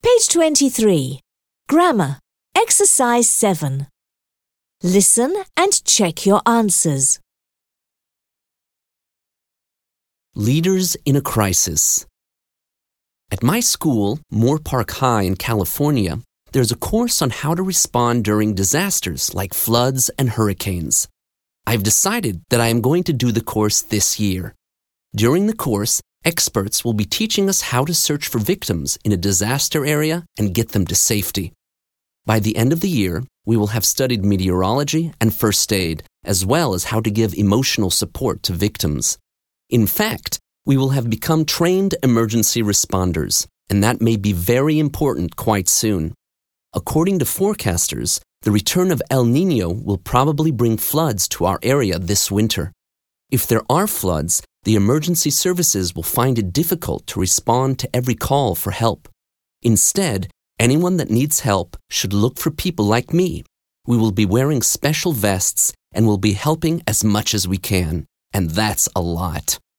Page 23. Grammar. Exercise 7. Listen and check your answers. Leaders in a crisis. At my school, Moore Park High in California, there's a course on how to respond during disasters like floods and hurricanes. I've decided that I am going to do the course this year. During the course, experts will be teaching us how to search for victims in a disaster area and get them to safety. By the end of the year, we will have studied meteorology and first aid, as well as how to give emotional support to victims. In fact, we will have become trained emergency responders, and that may be very important quite soon. According to forecasters, the return of El Niño will probably bring floods to our area this winter. If there are floods, the emergency services will find it difficult to respond to every call for help. Instead, anyone that needs help should look for people like me. We will be wearing special vests and will be helping as much as we can, and that's a lot.